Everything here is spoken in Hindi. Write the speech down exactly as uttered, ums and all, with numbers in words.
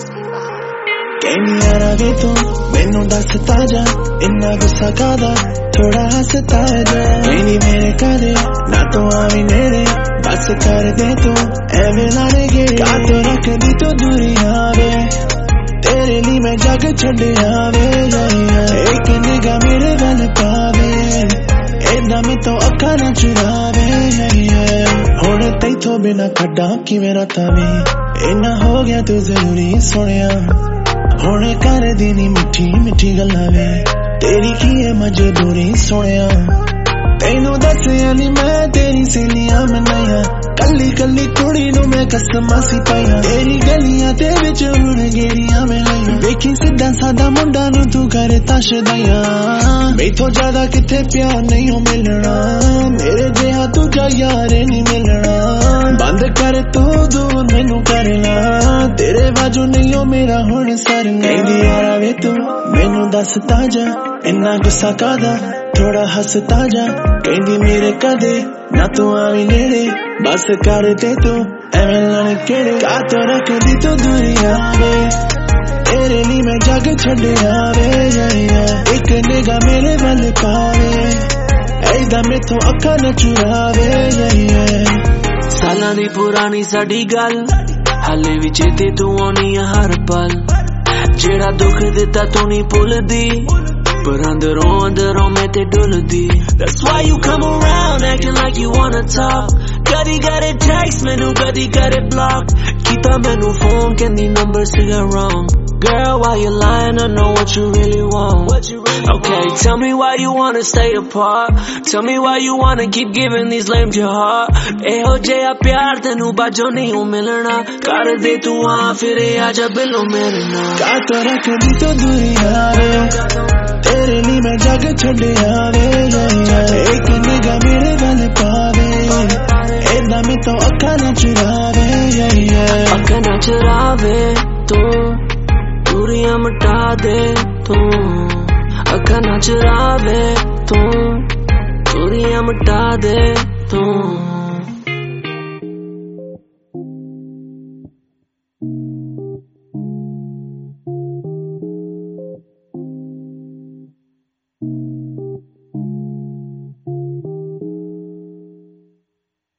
कहनी यारा वे तू मैनू दसता जा इन्ना गुस्सा कादा थोड़ा हंसता जा कहनी मेरे कदे ना तू आवी नेड़े बस कर दे तू एवें लाने गे का तो रख दी तू दूरी आवे तेरे लिए मैं जग छड़े आवे एक निगाह मेरे गल पावे एदा मैं तो अखा ना चुरावे हुण तैथों बिना खड्डा किवें रातावे इन्ना हो गया तू जरूरी सुनिया हुण कर देनी मिठी मिठी गल्लां वे तेरी की है मजबूरी सुनिया तेनू दसिया नी मैं तेरी सहेलियां मनाया कली कली कुड़ी नू मैं कसमां सी पाइया तेरी गलियां ते विच हुण गेरियां मैं लाइया वेखी सीधा सादा मुंडा नू तू कर तशदाइया मैथों ज्यादा किथे प्यार नहीं हो मिलना मेरे जिहा दूजा यार नहीं मिलना बंद कर तू दूर मैनू करना तेरे बाजू नहीं हो मेरा हुण सरना कहंदी यारा वे तू मैनू दसता जा इन्ना गुस्सा कादा थोड़ा हंसता जा कहंदी मेरे कदे ना तू आवी नेड़े बस कर दे तू एवें लड़ केड़े का तो रख दी तू दूरी आवे तेरे लिए मैं जग छड़े आवे एक निगाह मेरे वल पावे ऐदा मैथों अखा न चुरावे सालां दी पुरानी साडी गल हाले भी चेते तू आनी हर पल जेड़ा दुख दिता तू नहीं भुलदी पर अंदरों अंदरों मैं ते डुलदी That's why you come around acting like you wanna talk कदी करे text मैनू कदी करे block कीता मैनू phone कहंदी number still wrong Girl, why you lying? I know what you really want. What you really okay, want. Tell me why you wanna stay apart. Tell me why you wanna keep giving these lames your heart. Eho jeha pyar tenu bajo nahi milna. Kar de tu aa fir aaja bilo mere na. Ka to rakh di to duri aave. Tere liye main jag chhade aave. Ek nigah mere gal paave. Eda mein to akka na churave. Akka na churave tu. दूरियां मिटा दे तू अखा ना चुरावे तू दूरियां मिटा दे तू